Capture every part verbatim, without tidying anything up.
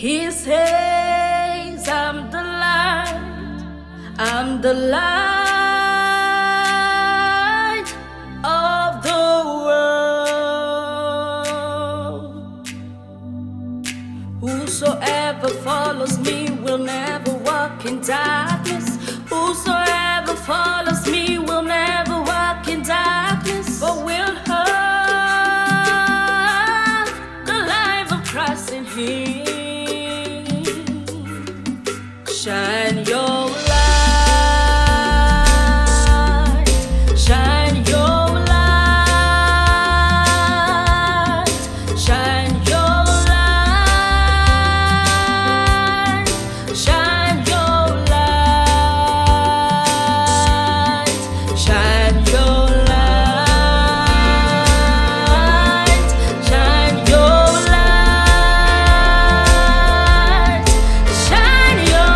He says, I'm the light, I'm the light of the world. Whosoever follows me will never walk in darkness. Whosoever follows me will never walk in darkness, but will have the life of Christ in him. Shine your light, shine your light, shine your light, shine your light, shine your light, shine your light, shine your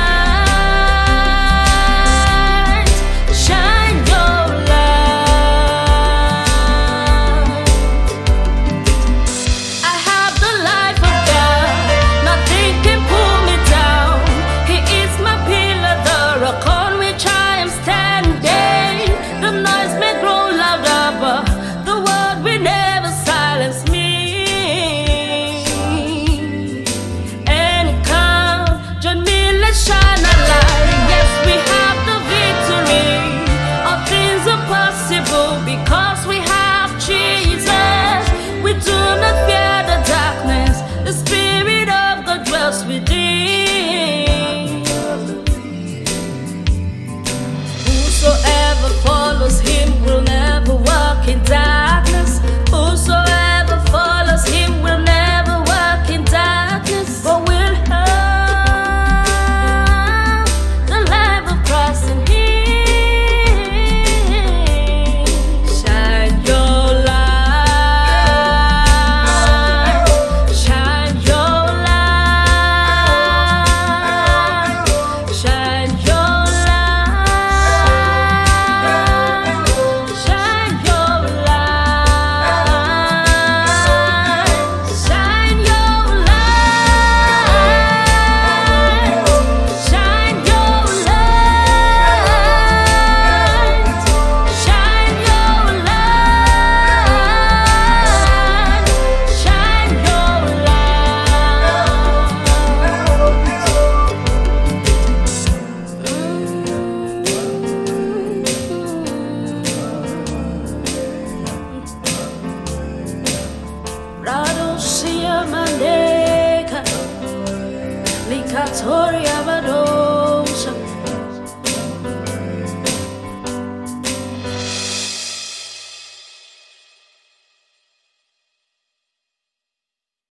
because we have Jesus. We do not fear the darkness. The Spirit of God dwells within. Whosoever follows him will never walk in darkness. Whosoever follows him will never walk in darkness, but will have the life of Christ in him. Radosia Mandeka Likatoria Vado